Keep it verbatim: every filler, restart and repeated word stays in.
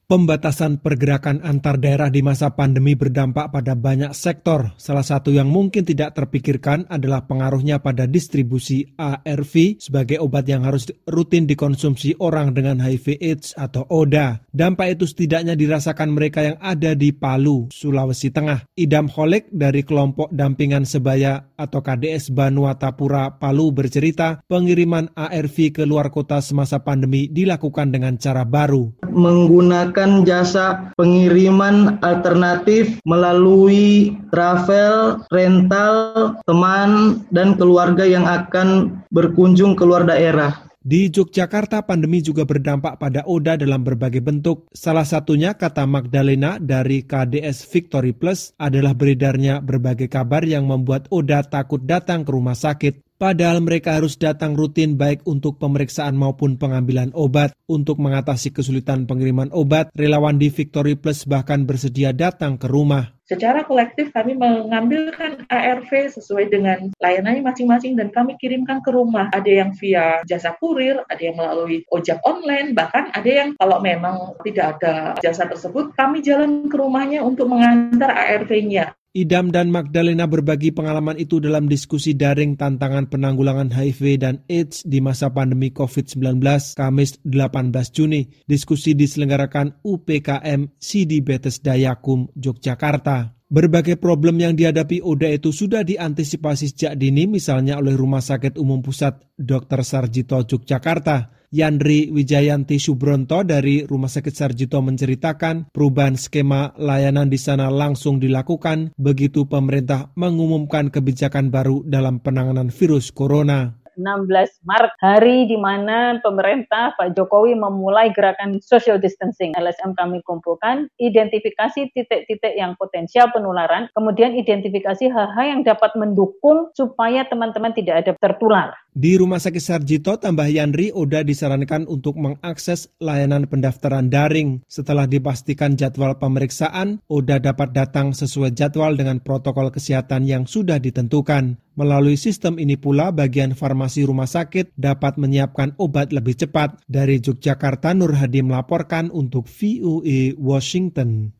Pembatasan pergerakan antar daerah di masa pandemi berdampak pada banyak sektor. Salah satu yang mungkin tidak terpikirkan adalah pengaruhnya pada distribusi A R V sebagai obat yang harus rutin dikonsumsi orang dengan H I V AIDS atau O D A. Dampak itu setidaknya dirasakan mereka yang ada di Palu, Sulawesi Tengah. Idam Holek dari kelompok dampingan sebaya atau K D S Banuatapura Palu bercerita, pengiriman A R V ke luar kota semasa pandemi dilakukan dengan cara baru. Menggunakan jasa pengiriman alternatif melalui travel, rental, teman, dan keluarga yang akan berkunjung ke luar daerah. Di Yogyakarta, pandemi juga berdampak pada O D A dalam berbagai bentuk. Salah satunya, kata Magdalena dari K D S Victory Plus, adalah beredarnya berbagai kabar yang membuat O D A takut datang ke rumah sakit. Padahal mereka harus datang rutin baik untuk pemeriksaan maupun pengambilan obat. Untuk mengatasi kesulitan pengiriman obat, relawan di Victory Plus bahkan bersedia datang ke rumah. Secara kolektif kami mengambilkan A R V sesuai dengan layanannya masing-masing dan kami kirimkan ke rumah. Ada yang via jasa kurir, ada yang melalui ojek online, bahkan ada yang kalau memang tidak ada jasa tersebut, kami jalan ke rumahnya untuk mengantar A R V-nya. Idam dan Magdalena berbagi pengalaman itu dalam diskusi daring tantangan penanggulangan H I V dan AIDS di masa pandemi covid sembilan belas, Kamis delapan belas Juni. Diskusi diselenggarakan U P K M Sidi Betes Dayakum, Yogyakarta. Berbagai problem yang dihadapi O D A itu sudah diantisipasi sejak dini, misalnya oleh Rumah Sakit Umum Pusat Dokter Sarjito Yogyakarta. Yandri Wijayanti Subronto dari Rumah Sakit Sarjito menceritakan perubahan skema layanan di sana langsung dilakukan begitu pemerintah mengumumkan kebijakan baru dalam penanganan virus corona. enam belas Maret, hari di mana pemerintah Pak Jokowi memulai gerakan social distancing. L S M kami kumpulkan, identifikasi titik-titik yang potensial penularan, kemudian identifikasi hal-hal yang dapat mendukung supaya teman-teman tidak ada tertular. Di Rumah Sakit Sarjito, tambah Yandri, O D A disarankan untuk mengakses layanan pendaftaran daring. Setelah dipastikan jadwal pemeriksaan, O D A dapat datang sesuai jadwal dengan protokol kesehatan yang sudah ditentukan. Melalui sistem ini pula, bagian farmasi rumah sakit dapat menyiapkan obat lebih cepat. Dari Yogyakarta, Nur Hadi melaporkan untuk V O A Washington.